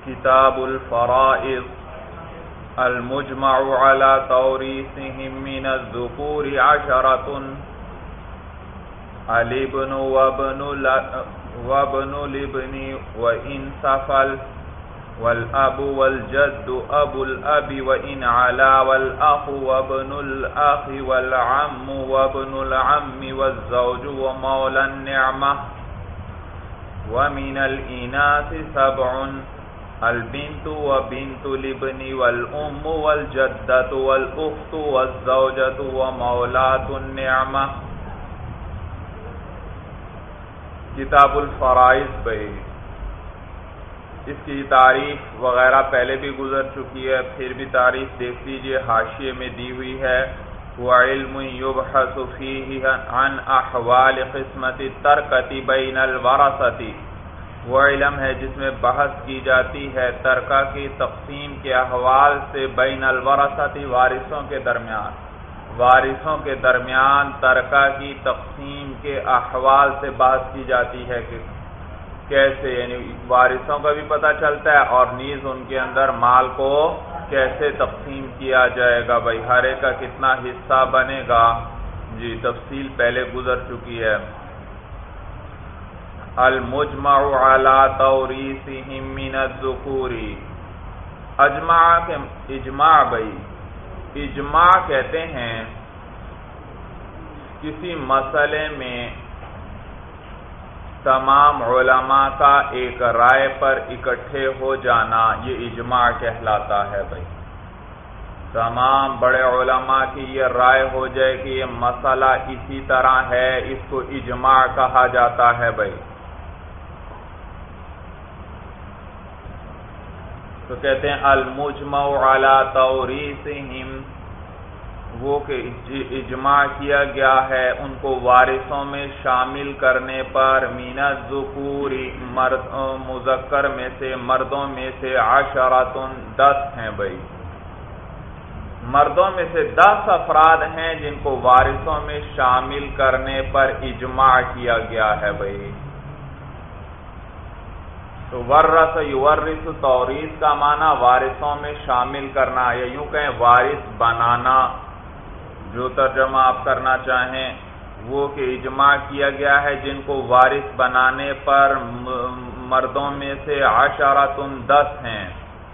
کتاب الفرائض المجمع على توریثهم من الذکور عشرة الابن وابن الابن وإن سفل والأب والجد أبو الأب وإن علا والأخ وابن الأخ والعم وابن العم والزوج ومولى النعمة ومن الإناث 7 البنت وبنت الابن والأم والجدة والأخت والزوجة ومولاة النعمة. کتاب الفرائض بھائی اس کی تعریف وغیرہ پہلے بھی گزر چکی ہے، پھر بھی تعریف دیکھ لیجیے، حاشیے میں دی ہوئی ہے. وعلم يبحث فيه عن احوال قسمت الترکۃ بین الورثۃ، وہ علم ہے جس میں بحث کی جاتی ہے ترکہ کی تقسیم کے احوال سے، بین الورثۃ وارثوں کے درمیان ترکہ کی تقسیم کے احوال سے بحث کی جاتی ہے کہ کیسے، یعنی وارثوں کا بھی پتہ چلتا ہے اور نیز ان کے اندر مال کو کیسے تقسیم کیا جائے گا، بھائی ہر ایک کا کتنا حصہ بنے گا. جی تفصیل پہلے گزر چکی ہے. المجمع على توریثهم من الذکور، اجماع بھائی اجماع کہتے ہیں کسی مسئلے میں تمام علماء کا ایک رائے پر اکٹھے ہو جانا، یہ اجماع کہلاتا ہے. بھائی تمام بڑے علماء کی یہ رائے ہو جائے کہ یہ مسئلہ اسی طرح ہے، اس کو اجماع کہا جاتا ہے. بھائی تو کہتے ہیں المجمع علی توریثهم، وہ کہ اجماع کیا گیا ہے ان کو وارثوں میں شامل کرنے پر، من الذکور مذکر میں سے، مردوں میں سے، 10 ہیں. بھائی مردوں میں سے 10 افراد ہیں جن کو وارثوں میں شامل کرنے پر اجماع کیا گیا ہے. بھائی تو ورث یورث، توریث کا معنی وارثوں میں شامل کرنا، یا یوں کہیں وارث بنانا، جو ترجمہ آپ کرنا چاہیں وہ کہ اجماع کیا گیا ہے جن کو وارث بنانے پر مردوں میں سے 10 ہیں.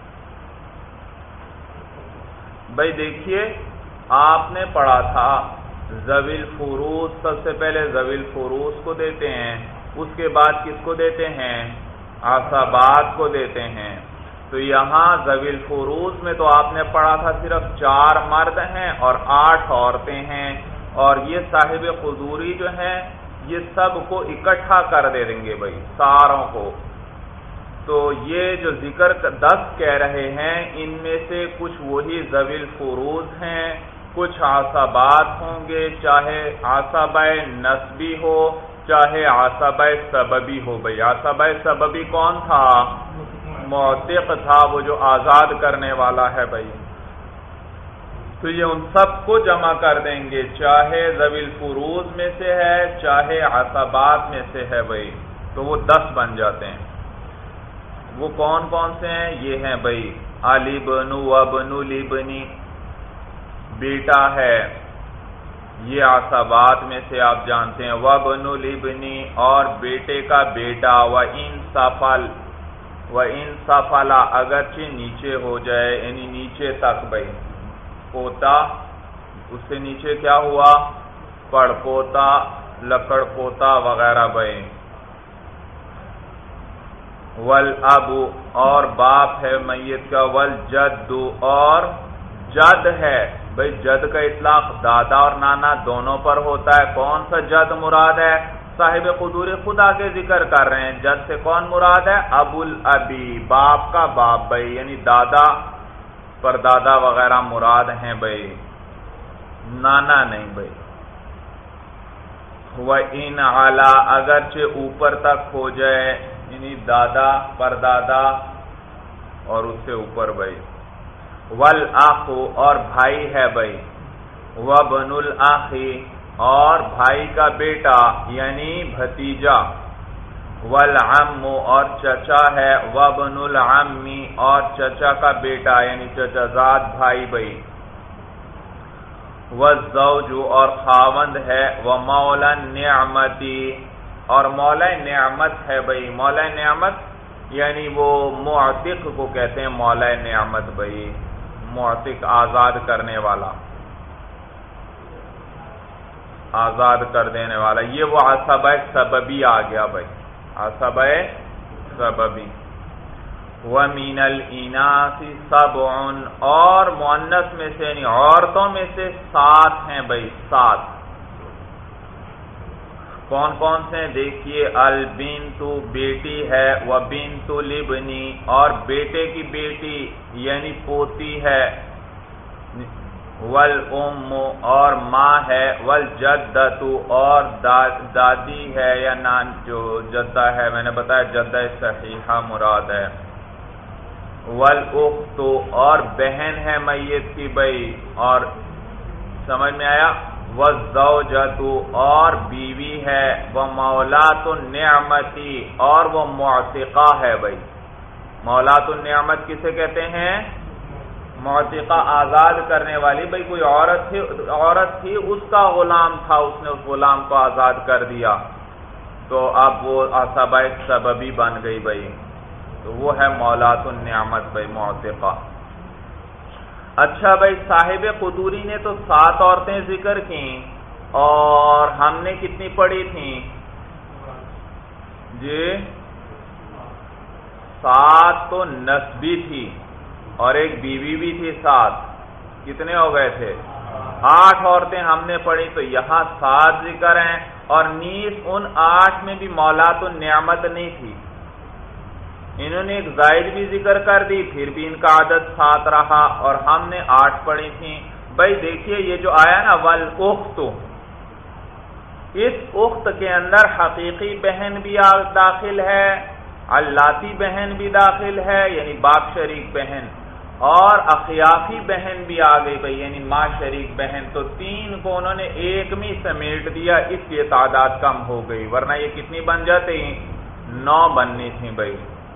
بھائی دیکھیے آپ نے پڑھا تھا ذوی الفروض، سب سے پہلے ذوی الفروض کو دیتے ہیں، اس کے بعد کس کو دیتے ہیں؟ عصبات کو دیتے ہیں. تو یہاں ذوی الفروض میں تو آپ نے پڑھا تھا صرف 4 مرد ہیں اور 8 عورتیں ہیں، اور یہ صاحب قدوری جو ہیں یہ سب کو اکٹھا کر دے دیں گے بھائی ساروں کو. تو یہ جو ذکر 10 کہہ رہے ہیں ان میں سے کچھ وہی ذوی الفروض ہیں، کچھ عصبات ہوں گے، چاہے عصبہ نسبی ہو چاہے عصبہ سببی ہو. بھائی عصبہ سببی کون تھا؟ معتق تھا، وہ جو آزاد کرنے والا ہے. بھائی تو یہ ان سب کو جمع کر دیں گے، چاہے ذوی الفروض میں سے ہے چاہے عصبات میں سے ہے. بھائی تو وہ 10 بن جاتے ہیں. وہ کون کون سے ہیں؟ یہ ہیں بھائی الابن وابن الابن، بیٹا ہے، یہ عصبات میں سے آپ جانتے ہیں. وابن الابن، اور بیٹے کا بیٹا. وَإِن سَفَلَ، اگرچہ نیچے ہو جائے، یعنی نیچے تک. بھائی پوتا، اس سے نیچے کیا ہوا؟ پڑ پوتا، لکڑ پوتا وغیرہ. بھائی والاب، اور باپ ہے میت کا. والجد، اور جد ہے. بھائی جد کا اطلاق دادا اور نانا دونوں پر ہوتا ہے. کون سا جد مراد ہے؟ صاحب قدوری خود آگے ذکر کر رہے ہیں. جد سے کون مراد ہے؟ ابو الابی، باپ کا باپ. بھائی یعنی دادا پر دادا وغیرہ مراد ہیں. بھائی نانا نہیں. بھائی وَإِنْ عَلَا، اگرچہ اوپر تک ہو جائے، یعنی دادا پر دادا اور اس سے اوپر. بھائی والآخ، اور بھائی ہے. بھائی وابن الاخ، اور بھائی کا بیٹا یعنی بھتیجا. والعم اور چچا ہے، وابن العم اور چچا کا بیٹا یعنی چچا زاد بھائی بھائی، والزوج اور خاوند ہے، ومولا النعمتی اور مولا نعمت ہے بھائی. مولا نعمت یعنی وہ معتق کو کہتے ہیں مولا نعمت بھائی، معتق آزاد کرنے والا، آزاد کر دینے والا. یہ وہ عصبہ سببی آ گیا بھائی، عصبہ سببی. وَمِنَ الْإِنَاثِ سَبْعٌ اور مؤنث میں سے یعنی عورتوں میں سے 7 ہیں بھائی، 7. کون کون سے ہیں دیکھیے، البنت بیٹی ہے، وبنت الابن اور بیٹے کی بیٹی یعنی پوتی ہے، والام اور ماں ہے، والجدۃ اور دادی ہے یا نان جو جدہ ہے، میں نے بتایا جدہ صحیحہ مراد ہے، والاخت اور بہن ہے میت کی بھائی، اور سمجھ میں آیا، والزوجۃ اور بیوی ہے، ومولات النعمتی اور وہ معتقہ ہے بھائی. مولات النعمت کسے کہتے ہیں؟ معتقہ آزاد کرنے والی بھائی. کوئی عورت تھی اس کا غلام تھا، اس نے اس غلام کو آزاد کر دیا تو اب وہ عصبہ سببی بن گئی بھائی، تو وہ ہے مولات النعمت بھائی، معتقہ. اچھا بھائی، صاحب قدوری نے تو 7 عورتیں ذکر کی اور ہم نے کتنی پڑھی تھیں جی؟ 7 تو نسبی تھی اور ایک بیوی بھی تھی 7، کتنے ہو گئے تھے؟ 8 عورتیں ہم نے پڑھی، تو یہاں 7 ذکر ہیں اور نیز ان 8 میں بھی مولات النعمت نہیں تھی. انہوں نے ایک زائد بھی ذکر کر دی، پھر بھی ان کا عدد 7 رہا اور ہم نے 8 پڑھی تھیں بھائی. دیکھیے یہ جو آیا نا والاخت، اس اخت کے اندر حقیقی بہن بھی داخل ہے، اللاتی بہن بھی داخل ہے یعنی باپ شریک بہن، اور اخیافی بہن بھی آ گئی بھائی یعنی ماں شریک بہن. تو 3 کو انہوں نے ایک میں سمیٹ دیا، اس لیے تعداد کم ہو گئی، ورنہ یہ کتنی بن جاتی؟ 9 بننی تھی بھائی.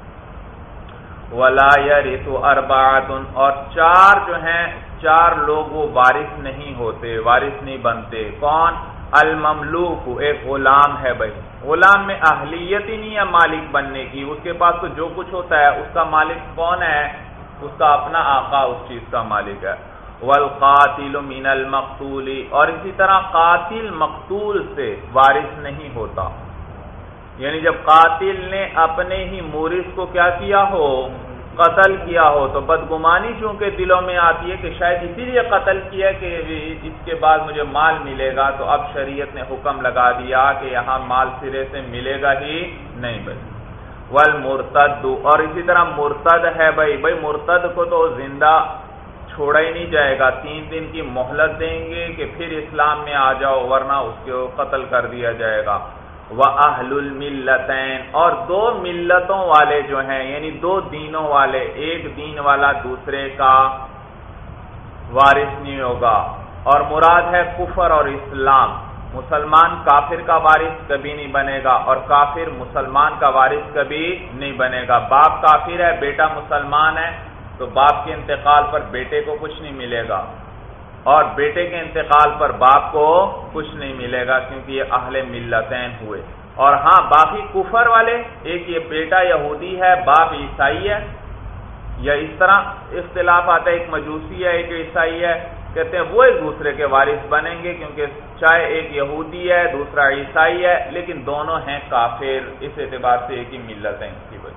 وَلَا يَرِثُ أَرْبَعَةٌ اور 4 جو ہیں 4 لوگ وہ وارث نہیں ہوتے، وارث نہیں بنتے. کون؟ المملوک، ایک غلام ہے بھائی. غلام میں اہلیت ہی نہیں ہے مالک بننے کی، اس کے پاس تو جو کچھ ہوتا ہے اس کا مالک کون ہے؟ اس کا اپنا آقا اس چیز کا مالک ہے. والقاتل من المقتول اور اسی طرح قاتل مقتول سے وارث نہیں ہوتا، یعنی جب قاتل نے اپنے ہی مورث کو کیا کیا ہو؟ قتل کیا ہو، تو بدگمانی چونکہ دلوں میں آتی ہے کہ شاید اسی لیے قتل کیا کہ اس کے بعد مجھے مال ملے گا، تو اب شریعت نے حکم لگا دیا کہ یہاں مال سرے سے ملے گا ہی نہیں بھائی. والمرتد اور اسی طرح مرتد ہے بھائی. مرتد کو تو زندہ چھوڑا ہی نہیں جائے گا، 3 دن کی مہلت دیں گے کہ پھر اسلام میں آ جاؤ ورنہ اس کو قتل کر دیا جائے گا. وَأَهْلُ الْمِلَّتَيْنِ اور 2 ملتوں والے جو ہیں یعنی 2 دینوں والے، ایک دین والا دوسرے کا وارث نہیں ہوگا. اور مراد ہے کفر اور اسلام. مسلمان کافر کا وارث کبھی نہیں بنے گا اور کافر مسلمان کا وارث کبھی نہیں بنے گا. باپ کافر ہے، بیٹا مسلمان ہے، تو باپ کے انتقال پر بیٹے کو کچھ نہیں ملے گا اور بیٹے کے انتقال پر باپ کو کچھ نہیں ملے گا، کیونکہ یہ اہل ملتین ہوئے. اور ہاں باقی کفر والے، ایک یہ بیٹا یہودی ہے، باپ عیسائی ہے، یا اس طرح اختلاف آتا ہے، ایک مجوسی ہے ایک عیسائی ہے، کہتے ہیں وہ ایک دوسرے کے وارث بنیں گے کیونکہ چاہے ایک یہودی ہے دوسرا عیسائی ہے لیکن دونوں ہیں کافر، اس اعتبار سے ایک ہی ملت ہے اس کی وجہ.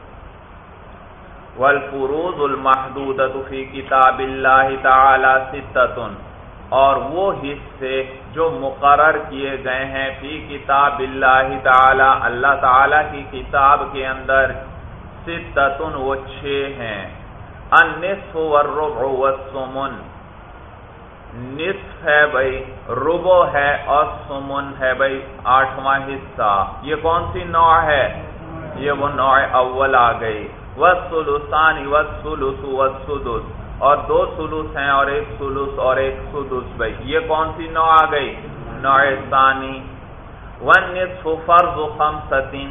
والفروض المحدودۃ فی کتاب اللہ تعالی 6 اور وہ حصے جو مقرر کیے گئے ہیں فی کتاب اللہ تعالی اللہ تعالی کی کتاب کے اندر 6 وہ 6 ہیں. النصف والربع والثمن، نصف ہے بھائی، ربع ہے اور ثمن ہے بھائی 8واں حصہ. یہ کون سی نوع ہے؟ یہ وہ نوع اول آ گئی. والثلثان والثلث والسدس اور 2 ثلث ہیں اور 1 ثلث اور 1 سدس بھائی. یہ کون سی نوع آ گئی؟ نوع ثانی. والنصف فرض 5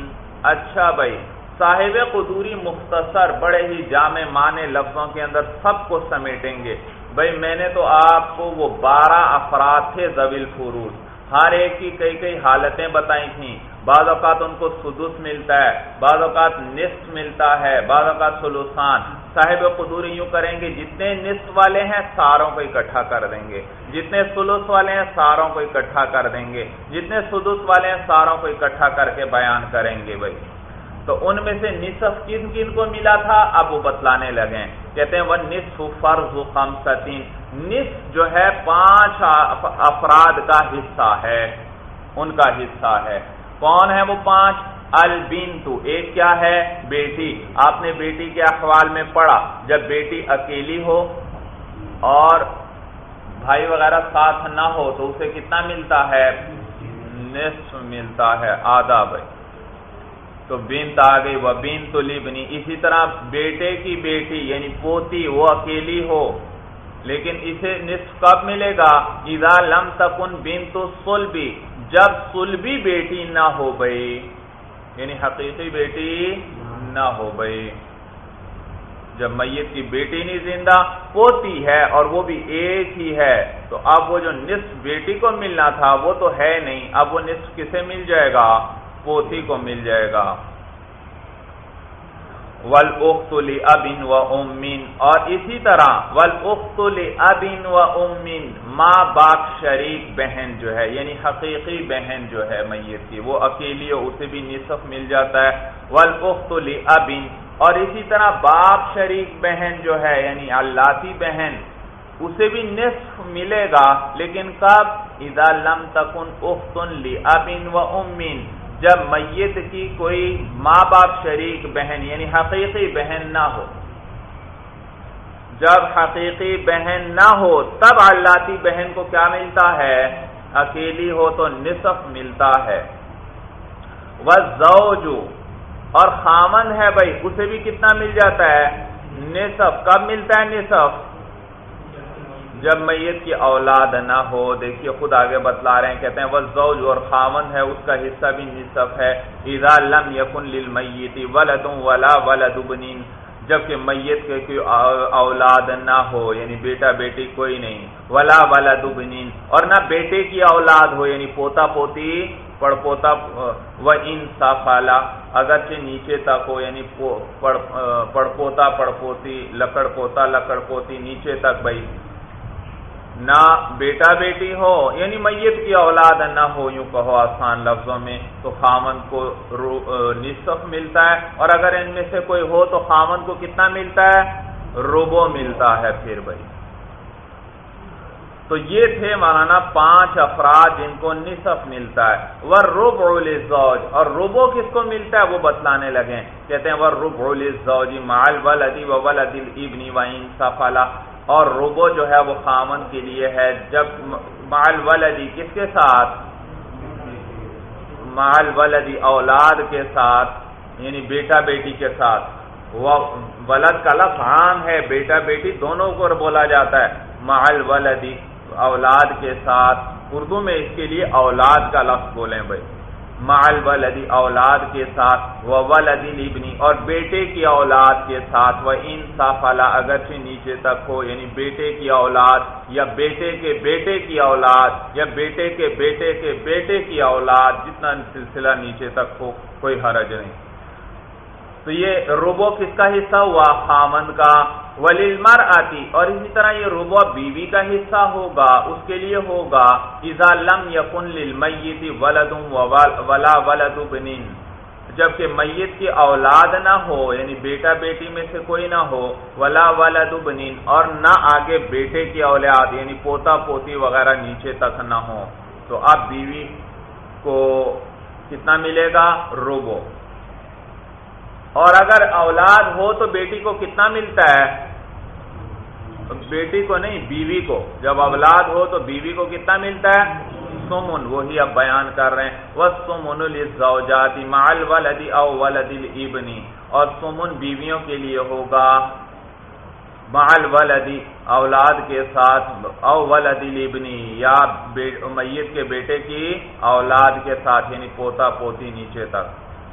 اچھا بھائی، صاحب قدوری مختصر بڑے ہی جامع معنی لفظوں کے اندر سب کو سمیٹیں گے. بھائی میں نے تو آپ کو وہ 12 افراد تھے ذوی الفروض، ہر ایک کی کئی کئی حالتیں بتائی تھیں. بعض اوقات ان کو سدس ملتا ہے، بعض اوقات نصف ملتا ہے، بعض اوقات ثلثان. صاحب قدوری یوں کریں گے جتنے نصف والے ہیں ساروں کو اکٹھا کر دیں گے، جتنے ثلث والے ہیں ساروں کو اکٹھا کر دیں گے، جتنے سدس والے ہیں ساروں کو اکٹھا کر کے بیان کریں گے. بھائی تو ان میں سے نصف کن کن کو ملا تھا اب وہ بتلانے لگے. کہتے ہیں وہ نصف فرض خمسۃ، نصف جو ہے 5 افراد کا حصہ ہے، ان کا حصہ ہے. کون ہے وہ 5؟ البنت، ایک کیا ہے؟ بیٹی. آپ نے بیٹی کے احوال میں پڑھا، جب بیٹی اکیلی ہو اور بھائی وغیرہ ساتھ نہ ہو تو اسے کتنا ملتا ہے؟ نصف ملتا ہے، آدھا. بھائی تو بنت آ گئی، وہ بنت الابن. اسی طرح بیٹے کی بیٹی یعنی پوتی وہ اکیلی ہو لیکن اسے نصف کب ملے گا؟ اذا لم تکن بنت الصلب، جب صلبی بیٹی نہ ہو بھائی، یعنی حقیقی بیٹی نہ ہو بھائی. جب میت کی بیٹی نہیں زندہ، پوتی ہے اور وہ بھی ایک ہی ہے، تو اب وہ جو نصف بیٹی کو ملنا تھا وہ تو ہے نہیں، اب وہ نصف کسے مل جائے گا؟ پوتی کو مل جائے گا. والأخت لأب وأم، اور اسی طرح والأخت لأب وأم، ماں باپ شریک بہن جو ہے یعنی حقیقی بہن جو ہے میت کی، وہ اکیلی ہو اسے بھی نصف مل جاتا ہے. والأخت لأب، اور اسی طرح باپ شریک بہن جو ہے یعنی اللاتی بہن، اسے بھی نصف ملے گا، لیکن کب؟ اذا لم تکن اخت لأب وأم، جب میت کی کوئی ماں باپ شریک بہن یعنی حقیقی بہن نہ ہو. جب حقیقی بہن نہ ہو تب اللاتی بہن کو کیا ملتا ہے؟ اکیلی ہو تو نصف ملتا ہے. والزوج، اور خامن ہے بھائی، اسے بھی کتنا مل جاتا ہے؟ نصف. کب ملتا ہے نصف؟ جب میت کی اولاد نہ ہو. دیکھیے خود آگے بتلا رہے ہیں، کہتے ہیں والزوج، اور خامن ہے اس کا حصہ بھی نصف ہے. اذا لم یکن للمیت ولد ولا ولد ابن، جبکہ میت کے کوئی اولاد نہ ہو یعنی بیٹا بیٹی کوئی نہیں. ولا ولد ابن، اور نہ بیٹے کی اولاد ہو یعنی پوتا پوتی پڑپوتا. وان سفلا، اگرچہ نیچے تک ہو یعنی پڑپوتا پڑپوتی، لکڑ پوتا لکڑ پوتی، نیچے تک. بھائی نہ بیٹا بیٹی ہو یعنی میت کی اولاد نہ ہو، یوں کہو آسان لفظوں میں، تو خامن کو نصف ملتا ہے. اور اگر ان میں سے کوئی ہو تو خامن کو کتنا ملتا ہے؟ ربع ملتا ہے. پھر بھائی تو یہ تھے مولانا 5 افراد جن کو نصف ملتا ہے. والربع للزوج، اور ربع کس کو ملتا ہے وہ بتلانے لگے. کہتے ہیں والربع للزوج مع الولد وولد الابن وان سفلا، اور ربع جو ہے وہ خامن کے لیے ہے جب مع الولد، کس کے ساتھ؟ مع الولد، اولاد کے ساتھ یعنی بیٹا بیٹی کے ساتھ. وہ ولد کا لفظ عام ہے، بیٹا بیٹی دونوں کو بولا جاتا ہے. مع الولد، اولاد کے ساتھ. اردو میں اس کے لیے اولاد کا لفظ بولیں بھائی. مع الولد، اولاد کے ساتھ. وولد الابن، اور بیٹے کی اولاد کے ساتھ. وان سفلا، اگرچہ نیچے تک ہو یعنی بیٹے کی اولاد یا بیٹے کے بیٹے کی اولاد یا بیٹے کے بیٹے کے بیٹے کی اولاد، جتنا سلسلہ نیچے تک ہو کوئی حرج نہیں. تو یہ ربع کس کا حصہ ہوا؟ خامن کا. وللمرأة، اور اسی طرح یہ ربع بیوی کا حصہ ہوگا، اس کے لیے ہوگا اذا لم یکن للمیت ولد ولا ولد ابن، جبکہ میت کی اولاد نہ ہو یعنی بیٹا بیٹی میں سے کوئی نہ ہو. ولا ولد ابن، اور نہ آگے بیٹے کی اولاد یعنی پوتا پوتی وغیرہ نیچے تک نہ ہو. تو اب بیوی کو کتنا ملے گا؟ ربع. اور اگر اولاد ہو تو بیٹی کو کتنا ملتا ہے؟ بیٹی کو نہیں، بیوی کو. جب اولاد ہو تو بیوی کو کتنا ملتا ہے؟ سمن. وہی اب بیان کر رہے ہیں. والسمن للزوجات مع الولد او ولد الابن، اور سمن بیویوں کے لیے ہوگا مع الولد، اولاد کے ساتھ. او ولد الابن، یا میت کے بیٹے کی اولاد کے ساتھ یعنی پوتا پوتی نیچے تک.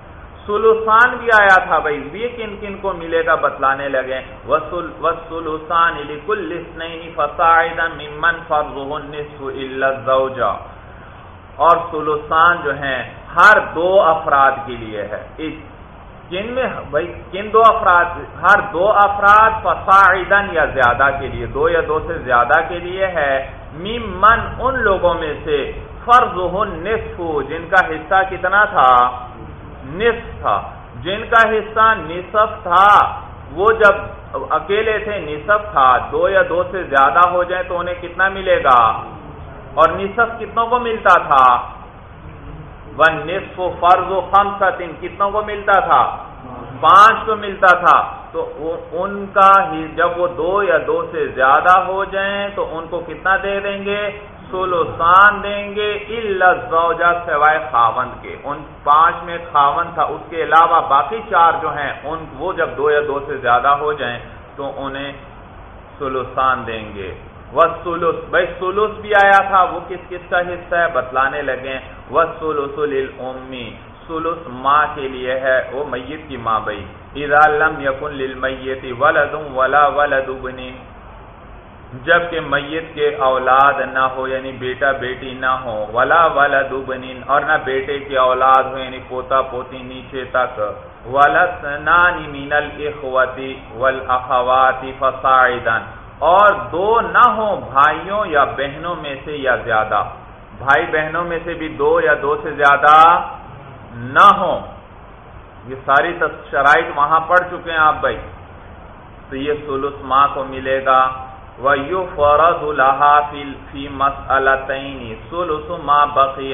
سلوسان بھی آیا تھا بھائی، یہ کن کن کو ملے گا بتلانے لگے. وَالسُّلُسَانِ لِكُلِّ اثْنَيْنِ فَصَاعِدًا مِمَّنْ فَرْضُهُ النِّصْفُ إِلَّا الزَّوْجَةُ. اور سلوسان جو ہیں ہر دو افراد کے لیے ہے. کن میں بھائی، کن دو افراد؟ ہر دو افراد فصاعدًا یا زیادہ کے لیے، دو یا دو سے زیادہ کے لیے ہے. ممن ان لوگوں میں سے فرضہ النصف جن کا حصہ کتنا تھا؟ نصف تھا. جن کا حصہ نصف تھا وہ جب اکیلے تھے نصف تھا، دو یا دو سے زیادہ ہو جائے تو انہیں کتنا ملے گا؟ اور نصف کتنوں کو ملتا تھا؟ وَالنِّصْفُ فَرْضُ خَمْسَةٍ کتنوں کو ملتا تھا؟ 5 کو ملتا تھا. تو ان کا جب وہ دو یا دو سے زیادہ ہو جائیں تو ان کو کتنا دے دیں گے؟ سلوسان دیں گے. الا الزوجہ سوائے خاوند کے. ان 5 میں خاوند تھا، اس کے علاوہ باقی 4 جو ہیں وہ جب دو یا دو سے زیادہ ہو جائیں تو انہیں سلوسان دیں گے. والثلث بھائی ثلث بھی آیا تھا، وہ کس کس کا حصہ ہے بتلانے لگے. والثلث للام ثلث ماں کے لیے ہے، وہ میت کی ماں بھائی. اذا لم يكن للمیت ولد ولا ولد ابن جبکہ میت کے اولاد نہ ہو یعنی بیٹا بیٹی نہ ہو، ولا ولد ابن اور نہ بیٹے کی اولاد ہو یعنی پوتا پوتی نیچے تک، ولثنان من الاخوة والاخوات فصاعدا اور دو نہ ہوں بھائیوں یا بہنوں میں سے یا زیادہ. بھائی بہنوں میں سے بھی دو یا دو سے زیادہ نہ ہوں. یہ ساری شرائط وہاں پڑھ چکے ہیں آپ بھائی. تو یہ ثلث ماں کو ملے گا. وَيُفْرَضُ لَهَا فِي مَسْأَلَتَيْنِ ثُلُثُ مَا بَقِيَ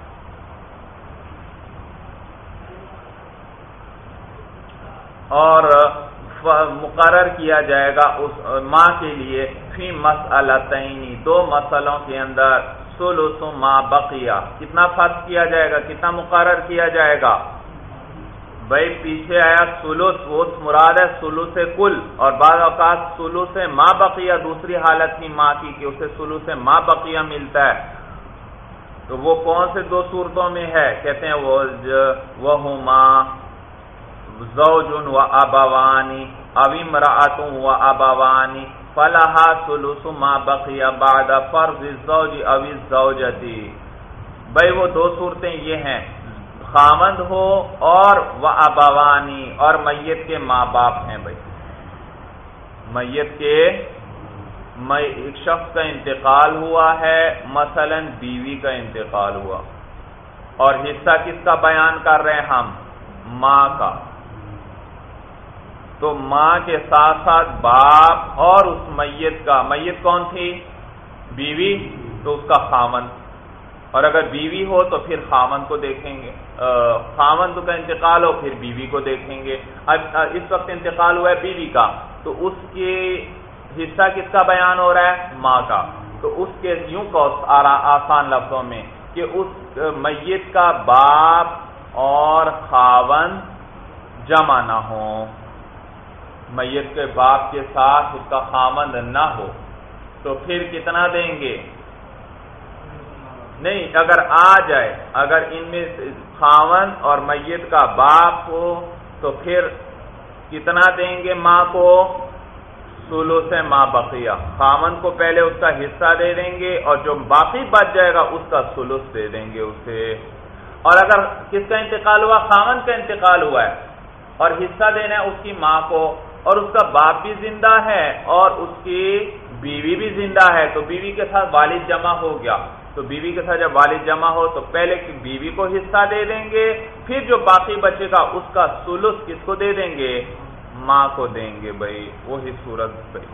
اور مقرر کیا جائے گا اس ماں کے لیے فی مسئلتین 2 مسئلوں کے اندر ثلث ما بقیہ کتنا فرض کیا جائے گا، کتنا مقرر کیا جائے گا. بھائی پیچھے آیا ثلث، وہ مراد ہے ثلث کل، اور بعض اوقات ثلث ما بقیہ دوسری حالت کی ماں کی کہ اسے ثلث ما بقیہ ملتا ہے. تو وہ کون سے 2 صورتوں میں ہے؟ کہتے ہیں وہما زوج و ابوانی او امرأۃ و ابوانی فلہا ثلث ما بقی بعد فرض الزوج او الزوجۃ. بھائی وہ 2 صورتیں یہ ہیں، خاوند ہو اور و ابوانی اور میت کے ماں باپ ہیں. بھائی میت کے ایک شخص کا انتقال ہوا ہے، مثلا بیوی کا انتقال ہوا، اور حصہ کس کا بیان کر رہے ہیں ہم؟ ماں کا. تو ماں کے ساتھ ساتھ باپ اور اس میت کا، میت کون تھی؟ بیوی، تو اس کا خاوند. اور اگر بیوی ہو تو پھر خاوند کو دیکھیں گے، خاوند کا انتقال ہو پھر بیوی کو دیکھیں گے. اب اس وقت انتقال ہوا ہے بیوی کا، تو اس کے حصہ کس کا بیان ہو رہا ہے؟ ماں کا. تو اس کے یوں کو آسان لفظوں میں کہ اس میت کا باپ اور خاوند جمع نہ ہو، میت کے باپ کے ساتھ اس کا خاوند نہ ہو، تو پھر کتنا دیں گے؟ نہیں، اگر آ جائے، اگر ان میں خاوند اور میت کا باپ ہو تو پھر کتنا دیں گے ماں کو؟ ثلث ما بقیہ. خاوند کو پہلے اس کا حصہ دے دیں گے اور جو باقی بچ جائے گا اس کا ثلث دے دیں گے اسے. اور اگر کس کا انتقال ہوا؟ خاوند کا انتقال ہوا ہے اور حصہ دینا ہے اس کی ماں کو، اور اس کا باپ بھی زندہ ہے اور اس کی بیوی بھی زندہ ہے، تو بیوی کے ساتھ والد جمع ہو گیا. تو بیوی کے ساتھ جب والد جمع ہو تو پہلے بیوی کو حصہ دے دیں گے، پھر جو باقی بچے گا اس کا ثلث کس کو دے دیں گے؟ ماں کو دیں گے. بھائی وہی صورت بھائی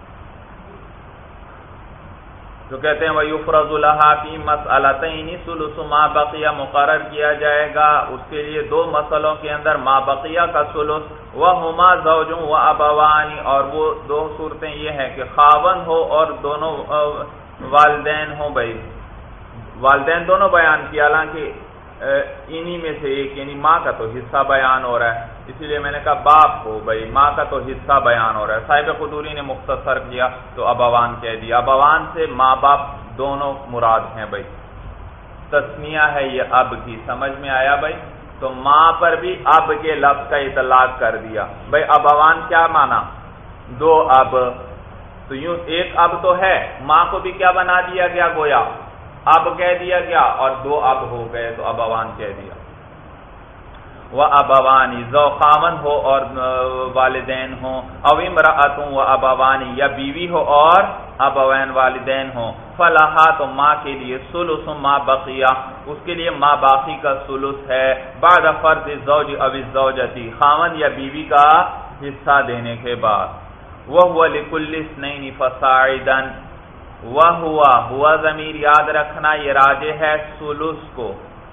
تو کہتے ہیں وَيُفْرَضُ لَهَا فِي مَسْأَلَتَيْنِ ثُلُثُ مَا بَقِيَ اس کیا جائے گا اس کے لیے 2 مسئلوں کے اندر ما بقیہ کا ثلث. وَهُمَا زَوْجٌ وَأَبَوَانِ اور وہ 2 صورتیں یہ ہیں کہ خاوند ہو اور دونوں والدین ہوں. بھائی والدین دونوں بیان کیا، حالانکہ انہی میں سے ایک یعنی ماں کا تو حصہ بیان ہو رہا ہے، اسی لیے میں نے کہا باپ ہو. بھائی ماں کا تو حصہ بیان ہو رہا ہے، صاحب قدوری نے مختصر کیا تو ابوان کہہ دیا. ابوان سے ماں باپ دونوں مراد ہیں. بھائی تسنیہ ہے یہ اب کی، سمجھ میں آیا بھائی؟ تو ماں پر بھی اب کے لفظ کا اطلاق کر دیا. بھائی ابوان کیا مانا؟ دو اب. تو یوں ایک اب تو ہے، ماں کو بھی کیا بنا دیا گیا؟ گویا اب کہہ دیا گیا، اور دو اب ہو گئے تو ابوان کہہ دیا. وہ ابوانی ذو خاوند ہو اور والدین ہوں، او امرأتوں و ابوانی یا بیوی ہو اور ابوین والدین ہوں. فلاحا تو ماں کے لیے ثلث ما بقیہ، اس کے لیے ما باقی کا ثلث ہے. بعد فرض الزوج او الزوجتی، خاوند یا بیوی کا حصہ دینے کے بعد. وہو لکل اثنین فصاعدا، ہوا ضمیر یاد رکھنا یہ راجع ہے ثلث کو.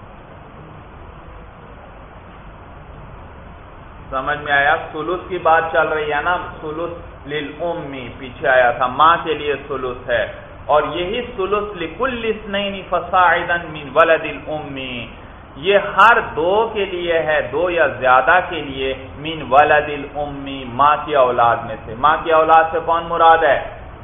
سمجھ میں آیا؟ ثلث کی بات چل رہی ہے نا، ثلث للأمی پیچھے آیا تھا، ماں کے لیے ثلث ہے، اور یہی ثلث لکل اثنین فصاعدا من ولد الأمی، یہ ہر دو کے لیے ہے، دو یا زیادہ کے لیے، من ولد الأمی، ماں کی اولاد میں سے. ماں کی اولاد سے کون مراد ہے؟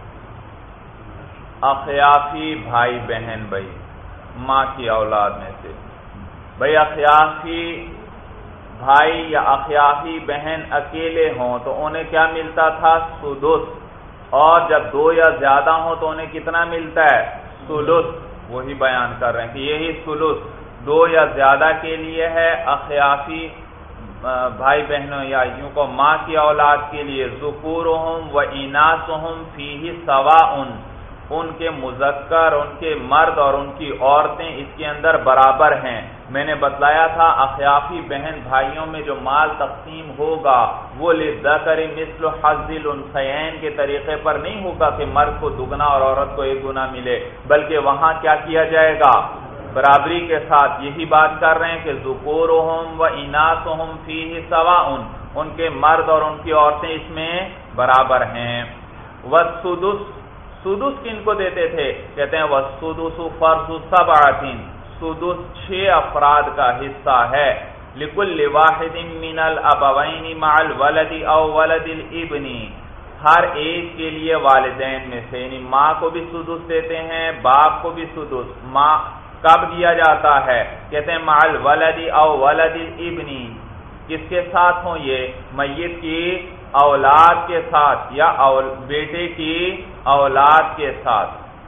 اخیافی بھائی بہن. بھائی ماں کی اولاد میں سے، بھائی اخیافی بھائی یا اخیافی بہن اکیلے ہوں تو انہیں کیا ملتا تھا؟ سدس. اور جب دو یا زیادہ ہوں تو انہیں کتنا ملتا ہے؟ ثلث. وہی بیان کر رہے ہیں کہ یہی ثلث دو یا زیادہ کے لیے ہے، اخیافی بھائی بہنوں یا یوں کو ماں کی اولاد کے لیے. ذکورہم و اناثہم فیہ سواء، ان کے مذکر، ان کے مرد اور ان کی عورتیں اس کے اندر برابر ہیں. میں نے بتلایا تھا اخیافی بہن بھائیوں میں جو مال تقسیم ہوگا وہ للذکر مثل حظ الانثیین کے طریقے پر نہیں ہوگا کہ مرد کو دگنا اور عورت کو ایک گنا ملے، بلکہ وہاں کیا کیا جائے گا؟ برابری کے ساتھ. یہی بات کر رہے ہیں کہ ذکورہم و اناثہم فیہ سواء، ان کے مرد اور ان کی عورتیں اس میں برابر ہیں. والسدس، سدس کن کو دیتے تھے؟ کہتے ہیں والسدس فرض سبعۃ، سدس 6 افراد کا حصہ ہے. لکل واحد من الابوین مع الولد او ولد الابن، ہر ایک کے لیے والدین میں سے، یعنی ماں کو بھی سدس دیتے ہیں، باپ کو بھی سدس. ماں کب دیا جاتا ہے؟ کہتے ہیں مع الولد او ولد الابن، کس کے ساتھ ہوں؟ یہ میت کی اولاد کے ساتھ یا بیٹے کی اولاد کے ساتھ.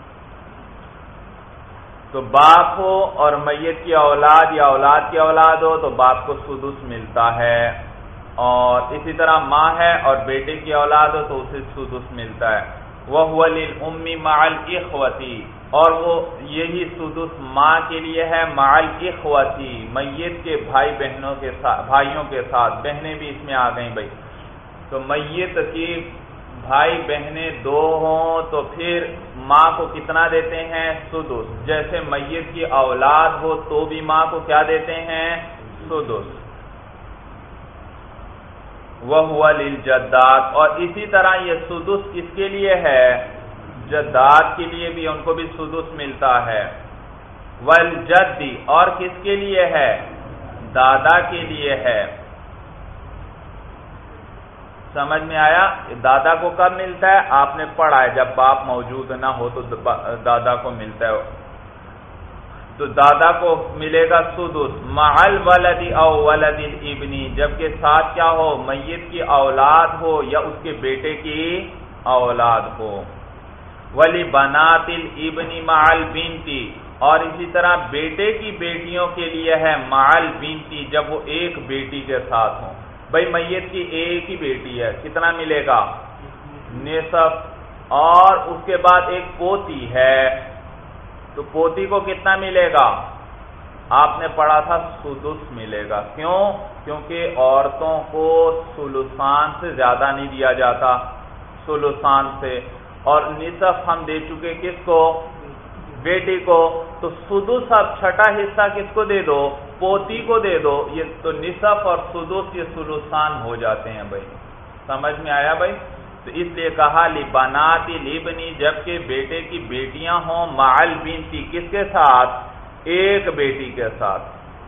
تو باپ ہو اور میت کی اولاد یا اولاد کی اولاد ہو تو باپ کو سدس ملتا ہے، اور اسی طرح ماں ہے اور بیٹے کی اولاد ہو تو اسے سدس ملتا ہے. وَهُوَ لِلْأُمِّ مَعَ الْإِخْوَةِ، اور وہ یہی سدس ماں کے لیے ہے مع الإخوة، میت کے بھائی بہنوں کے ساتھ، بھائیوں کے ساتھ. بہنیں بھی اس میں آ گئیں بھائی. تو میت کی بھائی بہنیں 2 ہوں تو پھر ماں کو کتنا دیتے ہیں؟ سدس. جیسے میت کی اولاد ہو تو بھی ماں کو کیا دیتے ہیں؟ سدس. وَهُوَ لِلْجَدَّاتِ، اور اسی طرح یہ سدس کس کے لیے ہے؟ جدات کے لیے بھی ان کو بھی سدس ملتا ہے. وَالْجَدِّ، اور کس کے لیے ہے؟ دادا کے لیے ہے. سمجھ میں آیا؟ دادا کو کب ملتا ہے؟ آپ نے پڑھا ہے جب باپ موجود نہ ہو تو دادا کو ملتا ہے. تو دادا کو ملے گا سدس مع الولد او ولد الابن، جبکہ ساتھ کیا ہو؟ میت کی اولاد ہو یا اس کے بیٹے کی اولاد ہو. وَلِبَنَاتِ الْإِبْنِ مَعَ الْبِنْتِ، اور اسی طرح بیٹے کی بیٹیوں کے لیے ہے مع البنت، جب وہ ایک بیٹی کے ساتھ ہوں. بھائی میت کی ایک ہی بیٹی ہے، کتنا ملے گا؟ نصف. اور اس کے بعد ایک پوتی ہے تو پوتی کو کتنا ملے گا؟ آپ نے پڑھا تھا سدس ملے گا. کیوں؟ کیونکہ عورتوں کو ثلثان سے زیادہ نہیں دیا جاتا، ثلثان سے. اور نصف ہم دے چکے کس کو؟ بیٹی کو. تو سدس اب چھٹا حصہ کس کو دے دو؟ پوتی کو دے دو. یہ تو نصف اور سدس یہ ثلثان ہو جاتے ہیں بھائی. سمجھ میں آیا بھائی؟ تو اس لیے کہا لبنات الابن، جبکہ بیٹے کی بیٹیاں ہوں مع البنت، کس کے ساتھ؟ ایک بیٹی کے ساتھ.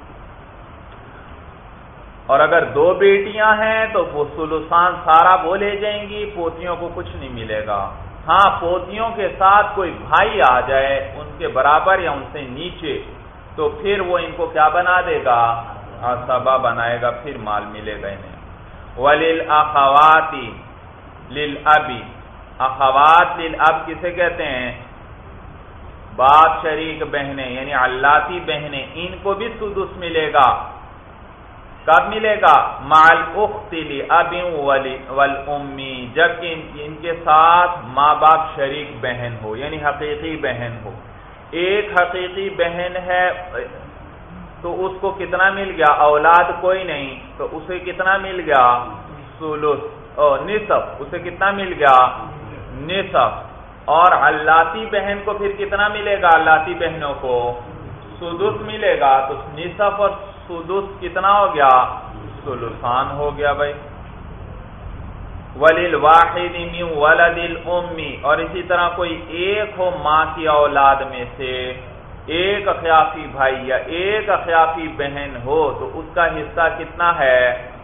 اور اگر 2 بیٹیاں ہیں تو وہ ثلثان سارا وہ لے جائیں گی، پوتیوں کو کچھ نہیں ملے گا. ہاں پوتیوں کے ساتھ کوئی بھائی آ جائے ان کے برابر یا ان سے نیچے تو پھر وہ ان کو کیا بنا دے گا؟ عصبہ بنائے گا، پھر مال ملے گا انہیں۔ وَلِلْأَخَوَاتِ لِلْأَبِ، اخوات للاب کسے کہتے ہیں؟ باپ شریک بہنیں یعنی علاتی بہنیں، ان کو بھی سدس ملے گا۔ کب ملے گا؟ مع الاخت لاب والام، جبکہ ان کے ساتھ ماں باپ شریک بہن ہو یعنی حقیقی بہن ہو۔ ایک حقیقی بہن ہے تو اس کو کتنا مل گیا؟ اولاد کوئی نہیں تو اسے کتنا مل گیا؟ ثلث نصف، اسے کتنا مل گیا؟ نصف۔ اور علاتی بہن کو پھر کتنا ملے گا؟ علاتی بہنوں کو سدس ملے گا، تو نصف اور سدس کتنا ہو گیا؟ ثلثان ہو گیا بھائی۔ وَلِلْوَاحِدِ مِنْ وَلَدِ الْأُمِّ، اور اسی طرح کوئی ایک ہو ماں کی اولاد میں سے، ایک اخیافی بھائی یا ایک اخیافی بہن ہو تو اس کا حصہ کتنا ہے؟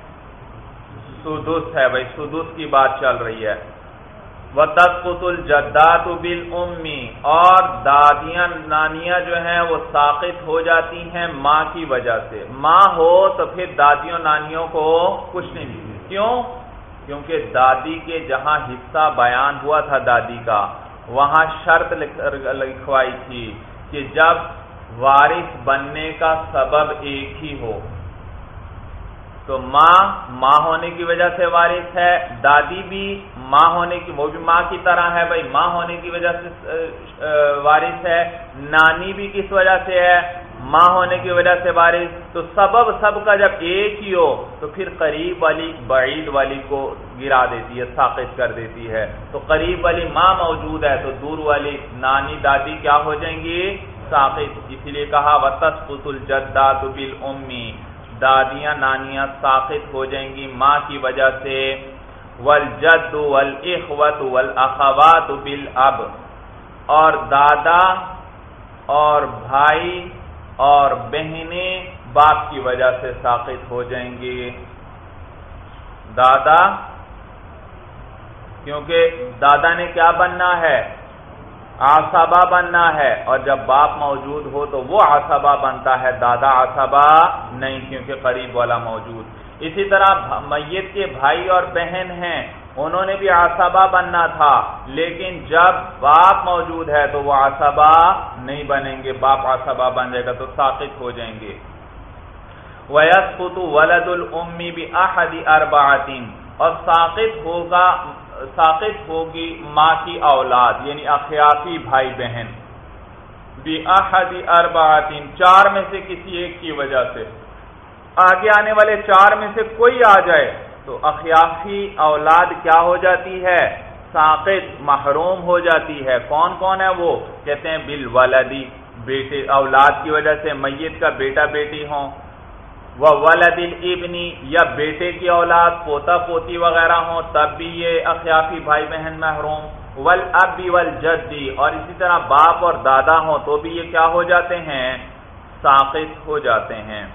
سدس ہے بھائی، سدس کی بات چل رہی ہے۔ وَتَسْقُطُ الْجَدَّاتُ بِالْأُمِّ، اور دادیاں نانیاں جو ہیں وہ ساقط ہو جاتی ہیں ماں کی وجہ سے۔ ماں ہو تو پھر دادیوں نانیوں کو کچھ نہیں ملتی۔ کیوں؟ کیونکہ دادی کے جہاں حصہ بیان ہوا تھا دادی کا، وہاں شرط لکھوائی تھی کہ جب وارث بننے کا سبب ایک ہی ہو، تو ماں ہونے کی وجہ سے وارث ہے، دادی بھی ماں ہونے کی، وہ بھی ماں کی طرح ہے بھائی، ماں ہونے کی وجہ سے وارث ہے، نانی بھی کس وجہ سے ہے؟ ماں ہونے کی وجہ سے وارث۔ تو سبب سب کا جب ایک ہی ہو تو پھر قریب والی بعید والی کو گرا دیتی ہے، ساقط کر دیتی ہے۔ تو قریب والی ماں موجود ہے تو دور والی نانی دادی کیا ہو جائیں گی؟ ساقط۔ اسی لیے کہا وَتَسْقُطُ الْجَدَّاتُ بِالْأُمِّ، دادیاں نانیاں ساقط ہو جائیں گی ماں کی وجہ سے۔ وَالْجَدُّ وَالْإِخْوَةُ وَالْأَخَوَاتُ بِالْأَبِ، اور دادا اور بھائی اور بہنیں باپ کی وجہ سے ساقط ہو جائیں گی۔ دادا، کیونکہ دادا نے کیا بننا ہے؟ عصبہ بننا ہے، اور جب باپ موجود ہو تو وہ عصبہ بنتا ہے، دادا عصبہ نہیں کیونکہ قریب والا موجود۔ اسی طرح میت کے بھائی اور بہن ہیں، انہوں نے بھی عصبہ بننا تھا، لیکن جب باپ موجود ہے تو وہ عصبہ نہیں بنیں گے، باپ عصبہ بن جائے گا تو ساقط ہو جائیں گے۔ وَيَسْقُطُ وَلَدُ الْأُمِّ بِأَحَدِ أَرْبَعَةٍ، اور ساقط ہوگی ماں کی اولاد یعنی اخیافی بھائی بہن، بِأَحَدِ أَرْبَعَةٍ، چار میں سے کسی ایک کی وجہ سے۔ آگے آنے والے چار میں سے کوئی آ جائے تو اخیافی اولاد کیا ہو جاتی ہے؟ ساقط، محروم ہو جاتی ہے۔ کون کون ہے وہ؟ کہتے ہیں بالولدی، بیٹے اولاد کی وجہ سے میت کا بیٹا بیٹی ہوں، وولد الابن، یا بیٹے کی اولاد پوتا پوتی وغیرہ ہوں تب بھی یہ اخیافی بھائی بہن محروم، والاب والجدی، اور اسی طرح باپ اور دادا ہوں تو بھی یہ کیا ہو جاتے ہیں؟ ساقط ہو جاتے ہیں۔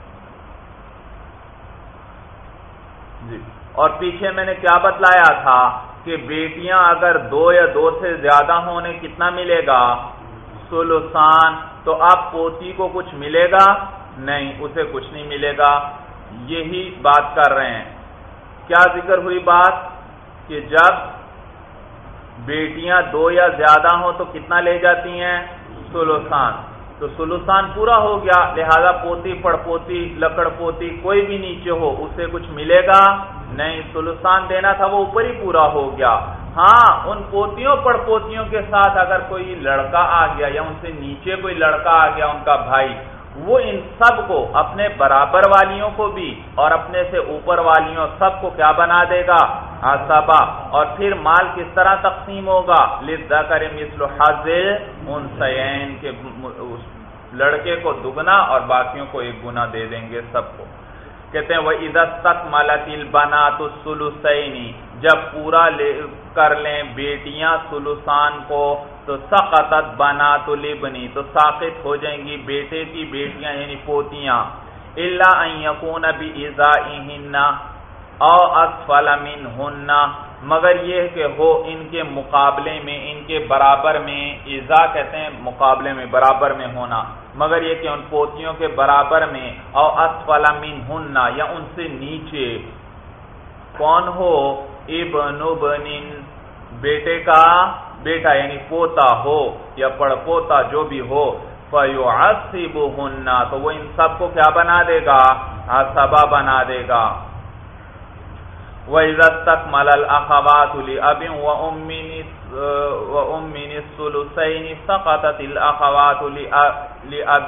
جی، اور پیچھے میں نے کیا بتلایا تھا کہ بیٹیاں اگر دو یا دو سے زیادہ ہوں انہیں کتنا ملے گا؟ ثلثان۔ تو اب پوتی کو کچھ ملے گا؟ نہیں، اسے کچھ نہیں ملے گا۔ یہی بات کر رہے ہیں۔ کیا ذکر ہوئی بات کہ جب بیٹیاں دو یا زیادہ ہوں تو کتنا لے جاتی ہیں؟ ثلثان۔ تو ثلثان پورا ہو گیا، لہذا پوتی پڑ پوتی لکڑ پوتی کوئی بھی نیچے ہو اسے کچھ ملے گا نہیں، ثلثان دینا تھا وہ اوپر ہی پورا ہو گیا۔ ہاں، ان پوتیوں پڑ پوتیوں کے ساتھ اگر کوئی لڑکا آ گیا یا ان سے نیچے کوئی لڑکا آ گیا ان کا بھائی، وہ ان سب کو، اپنے برابر والیوں کو بھی اور اپنے سے اوپر والیوں سب کو کیا بنا دے گا؟ عصبہ۔ اور پھر مال کس طرح تقسیم ہوگا؟ للذکر مثل حظ الانثیین، کے لڑکے کو دگنا اور باقیوں کو ایک گنا دے دیں گے سب کو۔ کہتے ہیں وَإِذَا اسْتَكْمَلَتِ الْبَنَاتُ الثُّلُثَيْنِ، جب پورا کر لیں بیٹیاں ثلثان کو، تو سقطت بنات الابن، تو ساقط ہو جائیں گی بیٹے کی بیٹیاں یعنی پوتیاں، الا ان یکون بإزائہن او اسفل منہن، مگر یہ کہ ہو ان کے مقابلے میں، ان کے برابر میں، اذا کہتے ہیں مقابلے میں، برابر میں ہونا، مگر یہ کہ ان پوتیوں کے برابر میں، او اسفل منہن یا ان سے نیچے، کون ہو؟ ابن بنین، بیٹے کا بیٹا یعنی پوتا ہو یا پڑ پوتا جو بھی ہو، فَيُعَصِّبُهُنَّ تو وہ ان سب کو کیا بنا دے گا؟ عصبہ بنا دے گا۔ وَإِذَا اسْتَكْمَلَ الْأَخَوَاتُ لِأَبٍ وَأُمٍّ الثُّلُثَيْنِ سَقَطَتِ الْأَخَوَاتُ لِأَبٍ۔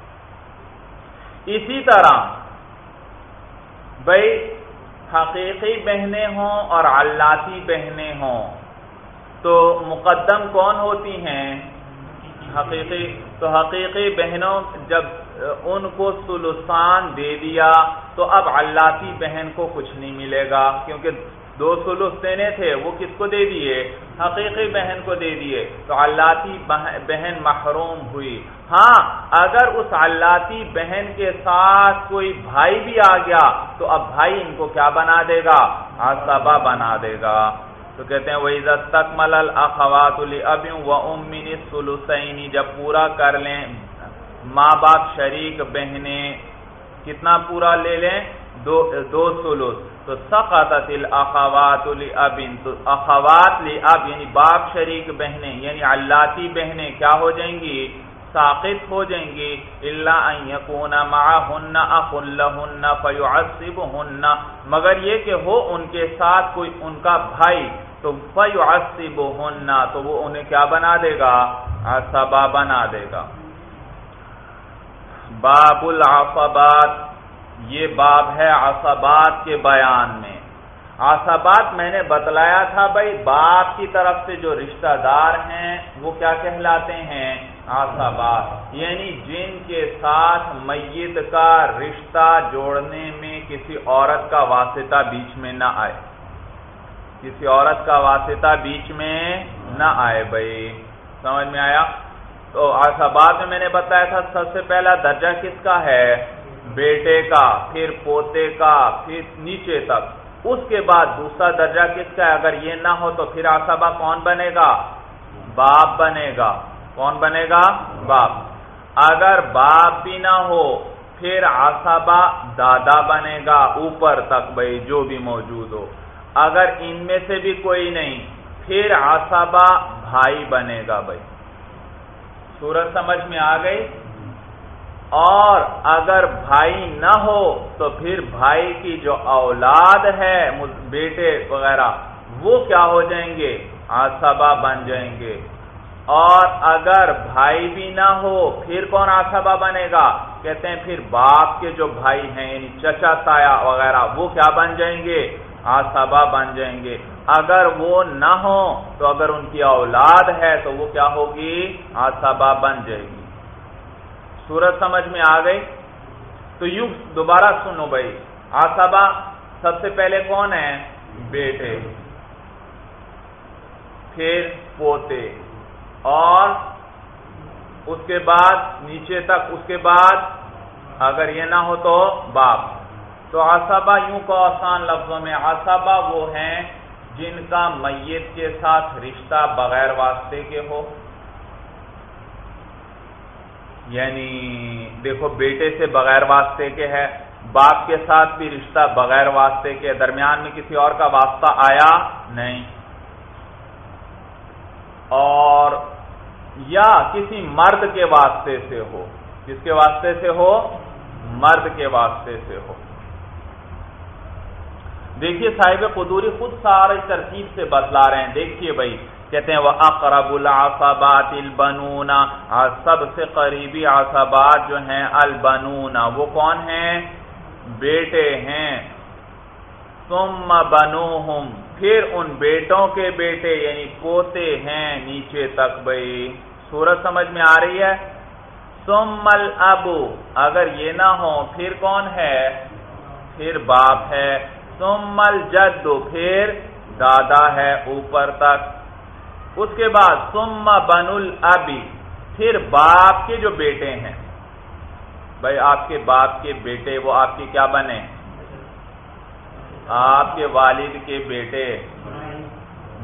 اسی طرح بھئی حقیقی بہنیں ہوں اور علاتی بہنیں ہوں تو مقدم کون ہوتی ہیں؟ حقیقی۔ تو حقیقی بہنوں جب ان کو ثلثان دے دیا تو اب علاتی بہن کو کچھ نہیں ملے گا، کیونکہ 2 ثلث دینے تھے، وہ کس کو دے دیے؟ حقیقی بہن کو دے دیے، تو علاتی بہن محروم ہوئی۔ ہاں اگر اس علاتی بہن کے ساتھ کوئی بھائی بھی آ گیا تو اب بھائی ان کو کیا بنا دے گا؟ عصبہ بنا دے گا۔ تو کہتے ہیں وَإِذَا اسْتَكْمَلَ الْأَخَوَاتُ لِأَبٍ وَأُمٍّ الثُّلُثَيْنِ جب پورا کر لیں ماں باپ شریک بہنیں، کتنا پورا لے لیں؟ 2 ثلث، تو سقطت الاخوات لأب، تو اخوات لأب یعنی باپ شریک بہنیں یعنی علاتی بہنیں کیا ہو جائیں گی؟ ساقط ہو جائیں گی۔ الا ان یکون معهن اخ لهن فیعصبهن، مگر یہ کہ ہو ان کے ساتھ کوئی ان کا بھائی تو فیعصبهن تو وہ انہیں کیا بنا دے گا؟ عصبہ بنا دے گا۔ باب العصبات، یہ باب ہے عصبات کے بیان میں۔ عصبات میں نے بتلایا تھا بھائی باپ کی طرف سے جو رشتہ دار ہیں وہ کیا کہلاتے ہیں؟ عصبات، یعنی جن کے ساتھ میت کا رشتہ جوڑنے میں کسی عورت کا واسطہ بیچ میں نہ آئے، کسی عورت کا واسطہ بیچ میں نہ آئے۔ بھائی سمجھ میں آیا؟ تو عصبات میں نے بتایا تھا سب سے پہلا درجہ کس کا ہے؟ بیٹے کا، پھر پوتے کا، پھر نیچے تک۔ اس کے بعد دوسرا درجہ کس کا ہے؟ اگر یہ نہ ہو تو پھر عصبہ کون بنے گا؟ باپ بنے گا۔ کون بنے گا؟ باپ۔ اگر باپ بھی نہ ہو پھر عصبہ دادا بنے گا اوپر تک، بھائی جو بھی موجود ہو۔ اگر ان میں سے بھی کوئی نہیں پھر عصبہ بھائی بنے گا۔ بھائی صورت سمجھ میں آ گئی؟ اور اگر بھائی نہ ہو تو پھر بھائی کی جو اولاد ہے بیٹے وغیرہ وہ کیا ہو جائیں گے؟ عصبہ بن جائیں گے۔ اور اگر بھائی بھی نہ ہو پھر کون عصبہ بنے گا؟ کہتے ہیں پھر باپ کے جو بھائی ہیں یعنی چچا تایا وغیرہ وہ کیا بن جائیں گے؟ عصبہ بن جائیں گے۔ اگر وہ نہ ہو تو اگر ان کی اولاد ہے تو وہ کیا ہوگی؟ عصبہ بن جائے گی۔ صورت سمجھ میں آ گئی؟ تو یوں دوبارہ سنو بھائی، عصبہ سب سے پہلے کون ہے؟ بیٹے، پھر پوتے، اور اس کے بعد نیچے تک، اس کے بعد اگر یہ نہ ہو تو باپ۔ تو عصبہ یوں کو آسان لفظوں میں عصبہ وہ ہیں جن کا میت کے ساتھ رشتہ بغیر واسطے کے ہو۔ یعنی دیکھو بیٹے سے بغیر واسطے کے ہے، باپ کے ساتھ بھی رشتہ بغیر واسطے کے، درمیان میں کسی اور کا واسطہ آیا نہیں، اور یا کسی مرد کے واسطے سے ہو۔ کس کے واسطے سے ہو؟ مرد کے واسطے سے ہو۔ دیکھیے صاحب قدوری خود سارے ترتیب سے بتلا رہے ہیں۔ دیکھیے بھائی کہتے ہیں وَأَقْرَبُ الْعَصَبَاتِ الْبَنُونَ، سب سے قریبی عصبات جو ہیں البنون، وہ کون ہیں؟ بیٹے ہیں۔ ثُمَّ بَنُوهُمْ، پھر ان بیٹوں کے بیٹے یعنی پوتے ہیں نیچے تک۔ بھائی صورت سمجھ میں آ رہی ہے؟ ثُمَّ الْأَبُ، اگر یہ نہ ہو پھر کون ہے؟ پھر باپ ہے۔ ثُمَّ الْجَدُّ، پھر دادا ہے اوپر تک۔ اس کے بعد ثُمَّ بَنُو الْأَبِ، پھر باپ کے جو بیٹے ہیں۔ بھائی آپ کے باپ کے بیٹے وہ آپ کے کیا بنے؟ آپ کے والد کے بیٹے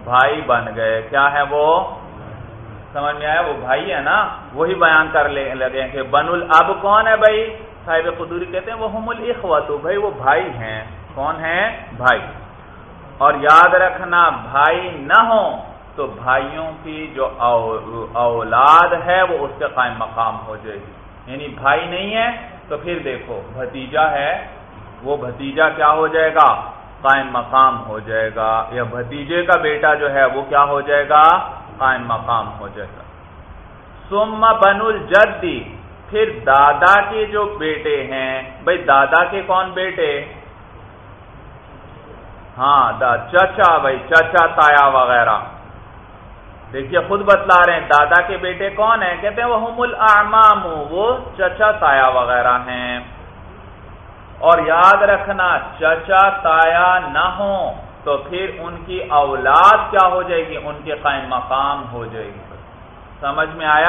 بھائی بن گئے. کیا ہے وہ؟ سمجھ میں آیا؟ وہ بھائی ہے نا, وہی بیان کر لگے کہ بنو الاب کون ہے بھائی؟ صاحب قدوری کہتے ہیں وہ ہم الاخوۃ, بھائی وہ بھائی ہیں. کون ہیں؟ بھائی. اور یاد رکھنا بھائی نہ ہو تو بھائیوں کی جو اولاد ہے وہ اس کے قائم مقام ہو جائے گی. یعنی بھائی نہیں ہے تو پھر دیکھو بھتیجا ہے, وہ بھتیجا کیا ہو جائے گا؟ قائم مقام ہو جائے گا. یا بھتیجے کا بیٹا جو ہے وہ کیا ہو جائے گا؟ قائم مقام ہو جائے گا. ثم بنو الجدی, پھر دادا کے جو بیٹے ہیں. بھائی دادا کے کون بیٹے؟ ہاں چچا, بھائی چچا تایا وغیرہ. دیکھیے خود بتلا رہے ہیں دادا کے بیٹے کون ہیں, کہتے ہیں وہ ہم الاعمام, وہ چچا تایا وغیرہ ہیں. اور یاد رکھنا چچا تایا نہ ہو تو پھر ان کی اولاد کیا ہو جائے گی؟ ان کے قائم مقام ہو جائے گی. سمجھ میں آیا؟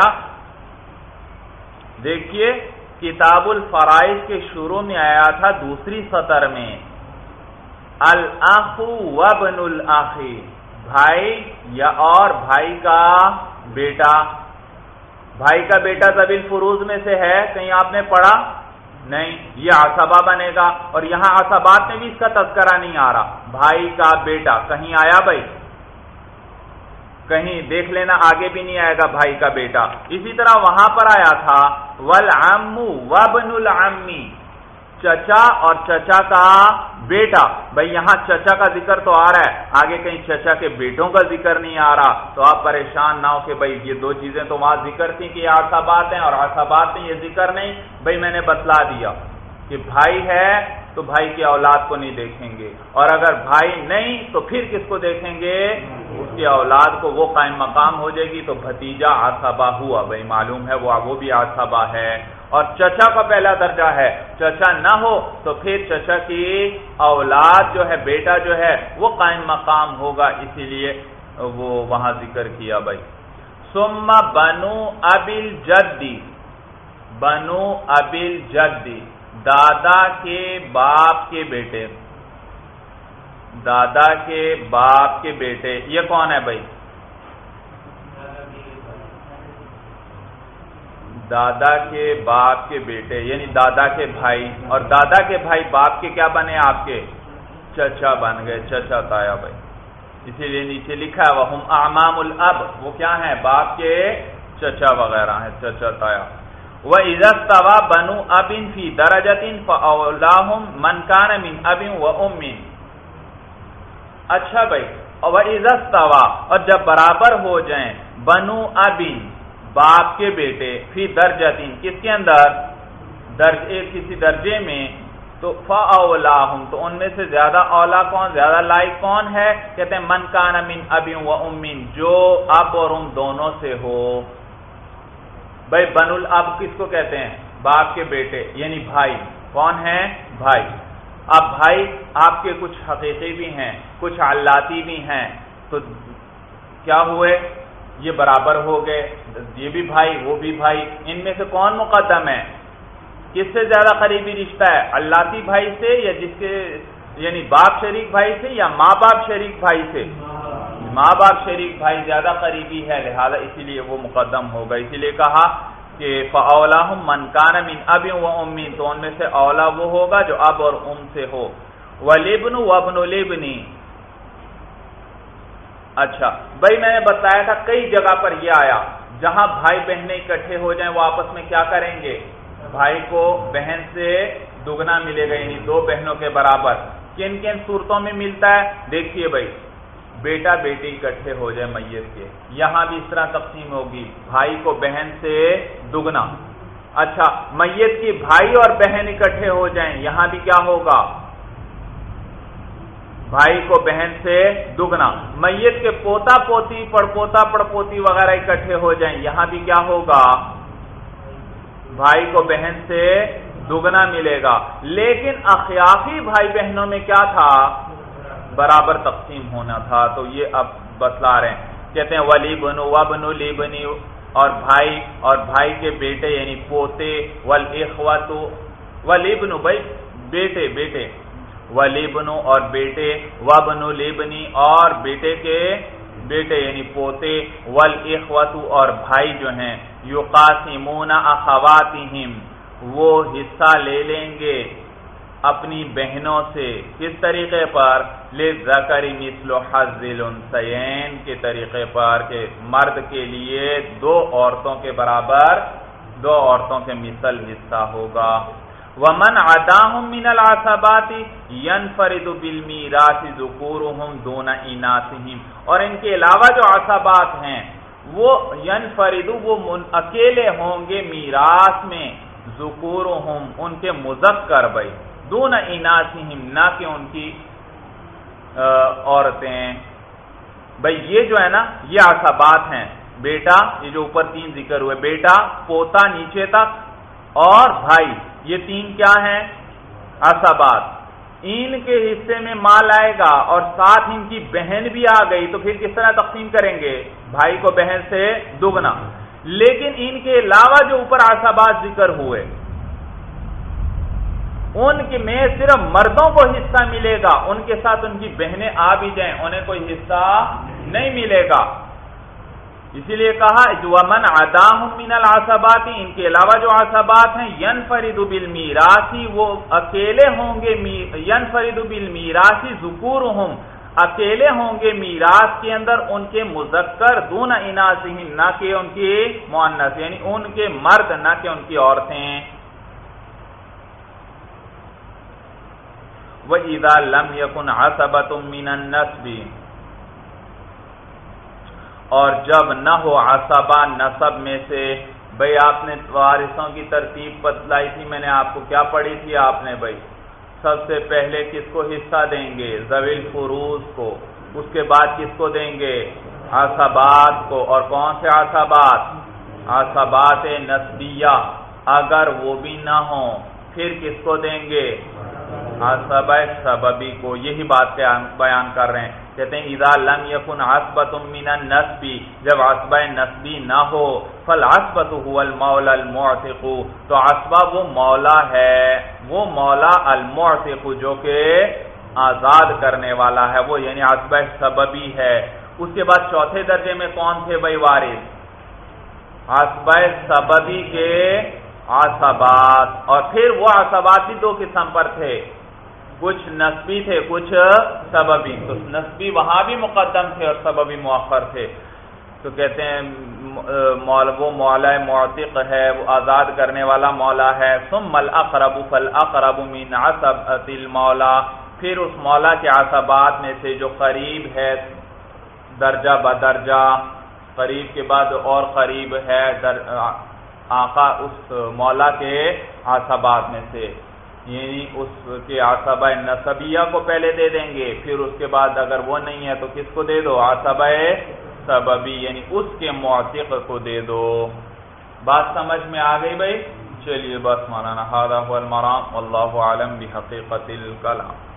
دیکھیے کتاب الفرائض کے شروع میں آیا تھا دوسری سطر میں الاخ وابن الاخ, بھائی یا اور بھائی کا بیٹا. بھائی کا بیٹا ذوی الفروض میں سے ہے, کہیں آپ نے پڑھا؟ نہیں. یہ عصبہ بنے گا, اور یہاں عصبات میں بھی اس کا تذکرہ نہیں آ رہا. بھائی کا بیٹا کہیں آیا بھائی؟ کہیں دیکھ لینا, آگے بھی نہیں آئے گا بھائی کا بیٹا. اسی طرح وہاں پر آیا تھا والعم وابن العم, چچا اور چچا کا بیٹا. بھائی یہاں چچا کا ذکر تو آ رہا ہے, آگے کہیں چچا کے بیٹوں کا ذکر نہیں آ رہا, تو آپ پریشان نہ ہو کہ بھائی یہ دو چیزیں تو وہاں ذکر تھی کہ یہ عصبات ہیں, اور عصبات میں یہ ذکر نہیں. بھائی میں نے بتلا دیا کہ بھائی ہے تو بھائی کی اولاد کو نہیں دیکھیں گے, اور اگر بھائی نہیں تو پھر کس کو دیکھیں گے؟ اس کی اولاد کو. وہ قائم مقام ہو جائے گی تو بھتیجا عصبہ ہوا. بھائی معلوم ہے وہ بھی عصبہ ہے. اور چچا کا پہلا درجہ ہے, چچا نہ ہو تو پھر چچا کی اولاد جو ہے, بیٹا جو ہے وہ قائم مقام ہوگا, اسی لیے وہ وہاں ذکر کیا. بھائی ثم بنو ابی الجدی, بنو ابی الجدی, دادا کے باپ کے بیٹے. دادا کے باپ کے بیٹے یہ کون ہے بھائی؟ دادا کے باپ کے بیٹے یعنی دادا کے بھائی, اور دادا کے بھائی باپ کے کیا بنے آپ کے؟ چچا بن گئے, چچا تایا. بھائی اسی لیے نیچے لکھا ہے وہم اعمام الاب, وہ کیا ہیں؟ باپ کے چچا وغیرہ ہیں, چچا تایا. وَإِذَا اسْتَوَى بَنُو أَبٍ فِي دَرَجَةٍ فَأَوْلَاهُمْ مَنْ كَانَ مِنْ أَبٍ وَأُمٍّ. اچھا بھائی, وَإِذَا اسْتَوَى, اور جب برابر ہو جائیں, بنو ابن, باپ کے بیٹے, فی درجتین, کس کے اندر؟ کسی درجے میں, تو فَأَوْلَاهُمْ, تو ان میں سے زیادہ اولا کون, زیادہ لائق کون ہے؟ کہتے ہیں من کان من اب و ام, جو اب اور ام دونوں سے ہو. بھائی بنو الاب کس کو کہتے ہیں؟ باپ کے بیٹے یعنی بھائی. کون ہیں؟ بھائی. اب بھائی آپ کے کچھ حقیقی بھی ہیں, کچھ علاتی بھی ہیں, تو کیا ہوئے؟ یہ برابر ہو گئے, یہ بھی بھائی وہ بھی بھائی. ان میں سے کون مقدم ہے؟ کس سے زیادہ قریبی رشتہ ہے, علاتی بھائی سے یا جس کے یعنی باپ شریک بھائی سے, یا ماں باپ شریک بھائی سے؟ ماں باپ شریک بھائی زیادہ قریبی ہے, لہذا اسی لیے وہ مقدم ہوگا. اسی لیے کہا کہ فَأَوْلَاهُمْ مَنْ كَانَ مِنْ أَبٍ وَأُمٍّ, تو ان میں سے اولا وہ ہوگا جو اب اور ام سے ہو. وَالِبْنُ وَابْنُ الْإِبْنِ. اچھا بھائی میں نے بتایا تھا کئی جگہ پر یہ آیا جہاں بھائی بہنیں اکٹھے ہو جائیں وہ آپس میں کیا کریں گے؟ بھائی کو بہن سے دگنا ملے گا, یعنی دو بہنوں کے برابر. کن کن صورتوں میں ملتا ہے؟ دیکھیے بھائی, بیٹا بیٹی اکٹھے ہو جائے میت کے, یہاں بھی اس طرح تقسیم ہوگی, بھائی کو بہن سے دگنا. اچھا میت کی بھائی اور بہن اکٹھے ہو جائیں, یہاں بھی کیا ہوگا؟ بھائی کو بہن سے دگنا. میت کے پوتا پوتی پڑپوتا پڑپوتی وغیرہ اکٹھے ہو جائیں, یہاں بھی کیا ہوگا؟ بھائی کو بہن سے دگنا ملے گا. لیکن اخیافی بھائی بہنوں میں کیا تھا؟ برابر تقسیم ہونا تھا. تو یہ اب بتلا رہے ہیں, کہتے ہیں وَالِبْنُ وَابْنُ الْإِبْنِ, اور بھائی کے بیٹے یعنی پوتے, وَالْإِخْوَةُ وَالِبْنُ, بھائی بیٹے, وَالِبْنُ اور بیٹے, وَابْنُ الْإِبْنِ اور بیٹے کے بیٹے یعنی پوتے، والاخوۃ اور بھائی جو ہیں، یقاسمون اخواتہم وہ حصہ لے لیں گے اپنی بہنوں سے، کس طریقے پر؟ للذکر مثل حظ الانثیین کے طریقے پر کہ مرد کے لیے دو عورتوں کے برابر، دو عورتوں کے مثل حصہ ہوگا۔ ومن عداهم من العصبات ينفرد بالمیراث ذکورهم دون اناثهم، اور ان کے علاوہ جو عصبات ہیں وہ ینفرد وہ اکیلے ہوں گے میراث میں، ذکورهم ان کے مذکر بھائی، دون اناثهم نہ کہ ان کی عورتیں۔ بھائی یہ جو ہے نا یہ عصبات ہیں، بیٹا یہ جو اوپر تین ذکر ہوئے، بیٹا، پوتا نیچے تک اور بھائی، یہ تین کیا ہیں؟ عصبات۔ ان کے حصے میں مال آئے گا اور ساتھ ان کی بہن بھی آ گئی تو پھر کس طرح تقسیم کریں گے؟ بھائی کو بہن سے دگنا۔ لیکن ان کے علاوہ جو اوپر عصبات ذکر ہوئے ان کے میں صرف مردوں کو حصہ ملے گا، ان کے ساتھ ان کی بہنیں آ بھی جائیں انہیں کوئی حصہ نہیں ملے گا۔ اسی لیے کہا ومن عداهم من العصبات، ان کے علاوہ جو عصبات ہیں، ینفرد بالمیراث وہ اکیلے ہوں گے، ینفرد بالمیراث ذکورهم اکیلے ہوں گے میراث کے اندر ان کے مذکر، دون اناثهم نہ کہ ان کی مؤنث یعنی ان کے مرد نہ کہ ان کی عورتیں۔ وَإِذَا لَمْ يَكُنْ عَصَبَةٌ مِّنَ النَّسْبِ، اور جب نہ ہو عصبہ نسب میں سے۔ بھئی آپ نے وارثوں کی ترتیب بتلائی تھی، میں نے آپ کو کیا پڑھی تھی؟ آپ نے بھئی سب سے پہلے کس کو حصہ دیں گے؟ ذوی الفروض کو، اس کے بعد کس کو دیں گے؟ عصبات کو۔ اور کون سے عصبات؟ عصبات نسبیہ، اگر وہ بھی نہ ہوں پھر کس کو دیں گے؟ عصبہ سببی کو۔ یہی بات بیان کر رہے ہیں، کہتے ہیں اذا لم یکن عصبۃ من النسب، جب عصبہ نسبی نہ ہو، فالعصبۃ هو المولا المعتق، تو عصبہ وہ مولا ہے، وہ مولا المعتق جو کہ آزاد کرنے والا ہے، وہ یعنی عصبہ سببی ہے۔ اس کے بعد چوتھے درجے میں کون تھے بھائی وارث؟ عصبہ سببی کے عصبات، اور پھر وہ عصبات بھی دو قسم پر تھے، کچھ نسبی تھے کچھ سببی، تو نسبی وہاں بھی مقدم تھے اور سببی مؤخر تھے۔ تو کہتے ہیں وہ مولا معتق ہے، وہ آزاد کرنے والا مولا ہے۔ ثم الاقرب فالاقرب من عصبۃ المولا، پھر اس مولا کے عصبات میں سے جو قریب ہے درجہ بدرجہ، قریب کے بعد اور قریب ہے آقا اس مولا کے عصبات میں سے، یعنی اس کے عصبہ نسبیہ کو پہلے دے دیں گے، پھر اس کے بعد اگر وہ نہیں ہے تو کس کو دے دو؟ عصبہ سببی یعنی اس کے معتق کو دے دو۔ بات سمجھ میں آ گئی بھائی؟ چلیے بس مولانا، ھذا ھو المرام، واللہ اعلم بحقیقت الکلام۔